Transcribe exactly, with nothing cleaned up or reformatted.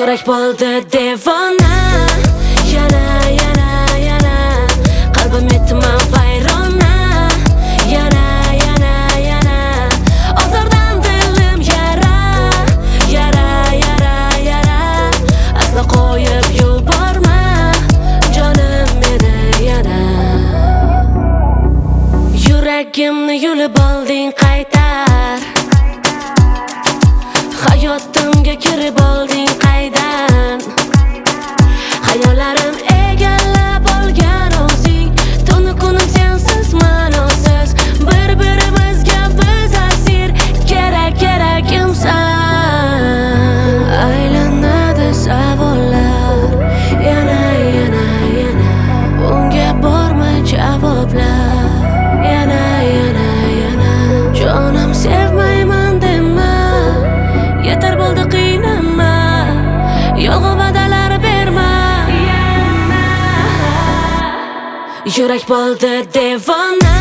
Yurak bo'ldi devona. Yana, yana, yana qalbim etman vayrona. Yana, yana, yana ozordan dilim yara. Yara, yara, yara asla qo'yib yuborma jonim meni yana. Yuragimni yulib olding qaytar, hayotimga kirib olding qaydan. Hayollarim egallab olgan o'zing, tunu kunim sensiz ma'nosiz. Bir-birimizga biz asir, kerak keragimsan. Aylanadi savollar yana, yana, yana, bunga borma javoblar. Yana, yana, yana jonim sevmayman dema, yetar bo'ldi qiynama, yolg'on va'dalar berma. Yurak bo'ldi devona.